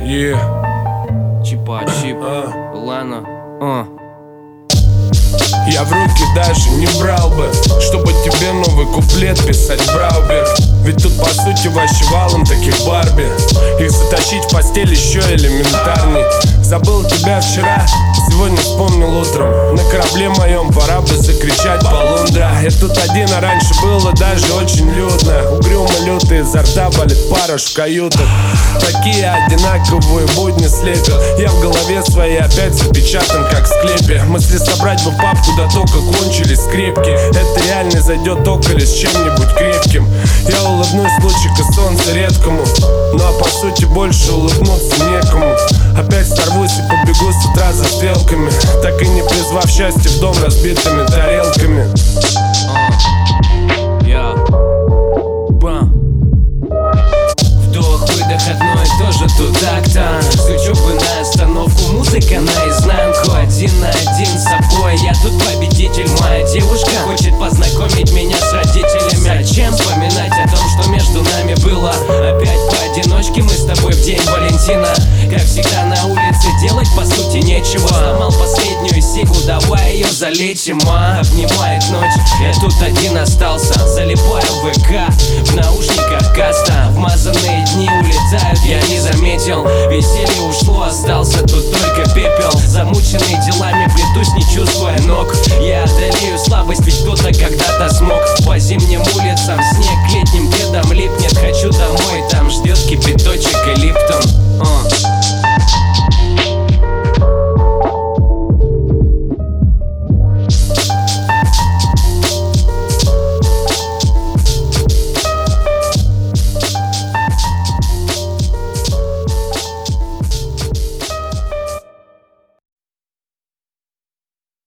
Чипа-чип, Лана, Я в руки даже не брал бы, чтобы тебе новый куплет писать, Браубер. Ведь тут по сути вообще валом таких Барби. Их затащить в постель еще элементарней. Забыл тебя вчера, сегодня вспомнил утром. На корабле моем пора бы закричать полундра. Я тут один, а раньше было даже очень людно. Угрюмо лютый, изо рта болит парыш в каютах. Такие одинаковые будни слепят. Я в голове своей опять запечатан, как в склепе. Мысли собрать бы папку, да только кончились скрепки. Это реально зайдет только лишь с чем-нибудь крепким. Я улыбнусь лучика солнца редкому, ну а по сути больше улыбнуться некому. Опять сорвусь и побегу с утра за стрелками, так и не призвав счастье в дом разбитыми тарелками. Вдох-выдох, одно и то же тут так-то. С учебы на остановку, музыка наизнанку. Один на один с собой, я тут победитель. Моя девушка хочет познакомить меня с родителями. Зачем вспоминать о том, что между нами было? Опять поодиночке мы с тобой в день Валентина. Как всегда на улице делать по сути нечего. Сломал последнюю сигу, давай ее залечим. Обнимает ночь, я тут один остался. Залипаю в ВК, в наушниках каста. Вмазанные дни улетают, я не заметил. Веселье ушло, остался тут